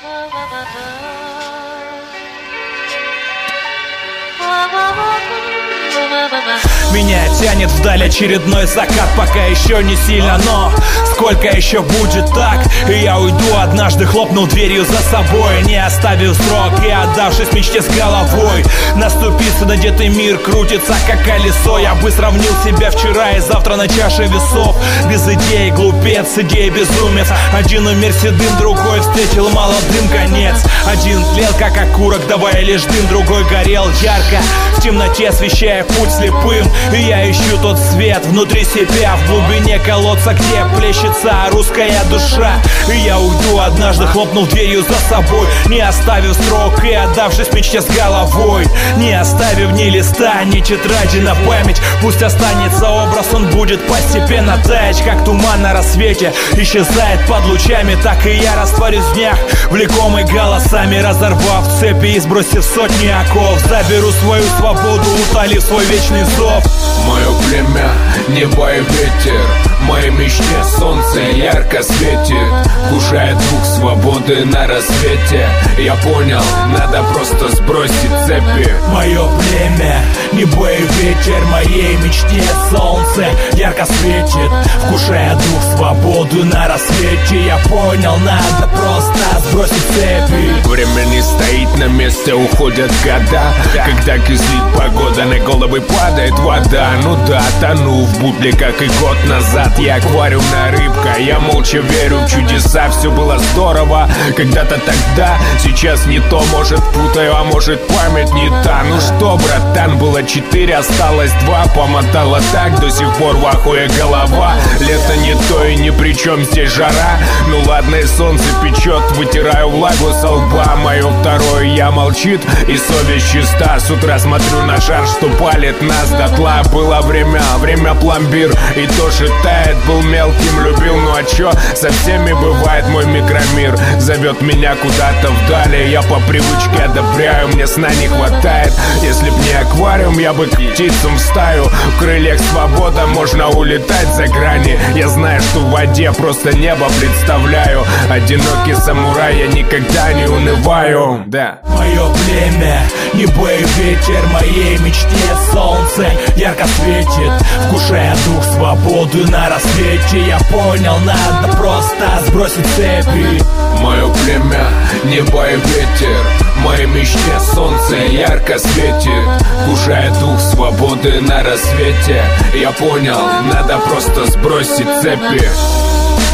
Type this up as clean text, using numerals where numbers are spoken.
Меня тянет вдаль очередной закат, пока еще не сильно, но сколько еще будет так? И я уйду однажды, хлопнул дверью за собой, не оставив срок и отдавшись мечте с головой. Наступиться надетый мир крутится как колесо. Я бы сравнил себя вчера и завтра на чаше весов. Без идей глупец, идей безумец. Один умер седым, другой встретил молодым конец. Один тлел как окурок, давая лишь дым, другой горел ярко в темноте, освещая путь слепым. И я ищу тот свет внутри себя, в глубине колодца, где плещется русская душа. И я уйду однажды, хлопнув дверью за собой, не оставив строк и отдавшись мечте с головой. Не оставив ни листа, ни тетради на память. Пусть останется образ, он будет постепенно таять, как туман на рассвете исчезает под лучами. Так и я растворюсь в днях, влекомый голосами, разорвав цепи и сбросив сотни оков. Заберу свою свободу, утолив свой вечный зов. Мое племя, небо и ветер, моей мечте солнце ярко светит, вкушает дух свободы на рассвете. Я понял, надо просто сбросить цепи. Мое племя, небо и ветер, моей мечте солнце ярко светит, вкушая дух свободы на рассвете. Я понял, надо просто сбросить цепи. Время не стоит на месте, уходят года. Когда кислит погода, на головы падает вода. Ну да, тону в бутле, как и год назад. Я аквариумная рыбка, я молча верю в чудеса. Все было здорово когда-то тогда, сейчас не то. Может путаю, а может память не та. Ну что, братан, было 4, осталось 2. Помотала так, до сих пор в ахуе голова. Лето не то и ни при чем здесь жара. Ну ладно, и солнце печет, вытираю влагу со лба. Мое второе я молчит и совесть чиста. С утра смотрю на жар, что палит нас дотла. Было время пломбир и тоже тает. Был мелким, любил, ну а чё? Со всеми бывает мой микромир. Зовет меня куда-то вдали, я по привычке одобряю, мне сна не хватает. Если б не аквариум, я бы к птицам в стаю. В крыльях свобода, можно улетать за грани. Я знаю, что в воде просто небо представляю. Одинокий самурай, я никогда не унываю. Да. Мое племя, небо и ветер, моей мечте солнце ярко светит, вкушая дух свободы на рассвете. Я понял, надо просто сбросить цепи. Мое племя, небо и ветер, моей мечте солнце ярко светит, вкушая дух свободы на рассвете. Я понял, надо просто сбросить цепи.